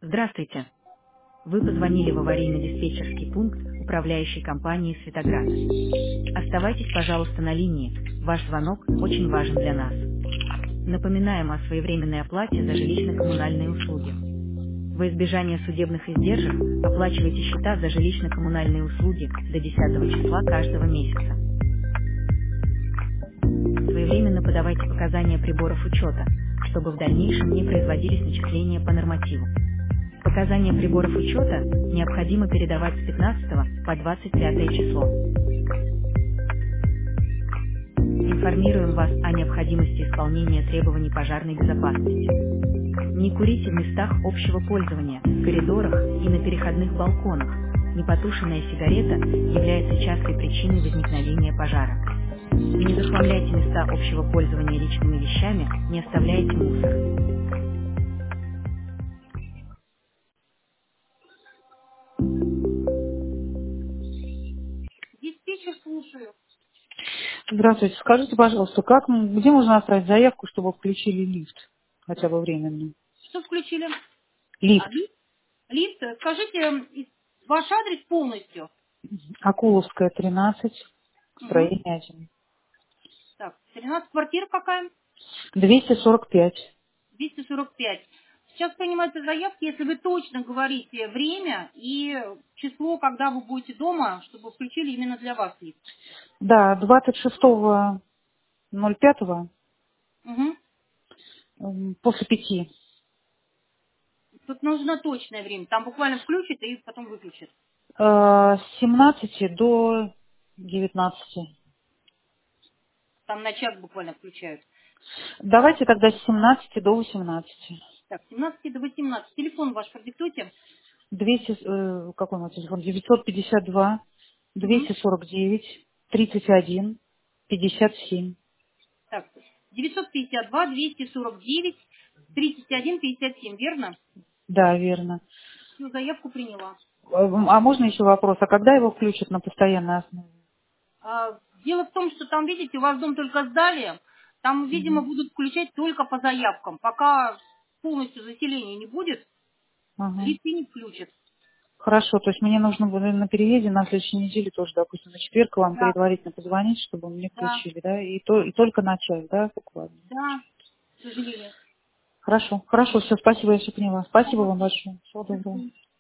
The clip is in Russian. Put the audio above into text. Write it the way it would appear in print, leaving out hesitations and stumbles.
Здравствуйте. Вы позвонили в аварийно-диспетчерский пункт управляющей компании «Светоград». Оставайтесь, пожалуйста, на линии. Ваш звонок очень важен для нас. Напоминаем о своевременной оплате за жилищно-коммунальные услуги. Во избежание судебных издержек оплачивайте счета за жилищно-коммунальные услуги до 10 числа каждого месяца. Своевременно подавайте показания приборов учета, чтобы в дальнейшем не производились начисления по нормативу. Показания приборов учета необходимо передавать с 15 по 25 число. Информируем вас о необходимости исполнения требований пожарной безопасности. Не курите в местах общего пользования, в коридорах и на переходных балконах. Непотушенная сигарета является частой причиной возникновения пожара. Не захламляйте места общего пользования личными вещами, не оставляйте мусор. Диспетчер, слушаю. Здравствуйте. Скажите, пожалуйста, где можно оставить заявку, чтобы включили лифт, хотя бы временно? Что включили? Лифт. Лифт, скажите ваш адрес полностью. Акуловская, 13, Угу. строение 1. Так, 13 квартир какая? 245. 245. Сейчас принимаются заявки, если вы точно говорите время и число, когда вы будете дома, чтобы включили именно для вас лифт. Да, 26.05 Угу. после 5. Тут нужно точное время. Там буквально включит и потом выключит. С 17 до 19. Там на час буквально включают. Давайте тогда с 17 до 18. Так, с 17 до 18. Телефон ваш продиктуйте. 200, какой мой телефон? 952 Угу. 249 31 57. Так, 952 249 31 57, верно? Да, верно. Всю заявку приняла. А можно еще вопрос? А когда его включат на постоянной основе? Дело в том, что там, видите, у вас дом только сдали, там, видимо, Мгм. будут включать только по заявкам. Пока полностью заселения не будет, Ага. лифты не включат. Хорошо, то есть мне нужно будет на переезде на следующей неделе тоже, допустим, на четверг вам Да, предварительно позвонить, чтобы мне да, включили, да? И только на час, да, буквально? да, к сожалению. Хорошо, хорошо, все, спасибо, я все поняла. Спасибо вам Пожалуйста. большое. Всего До доброго. свидания.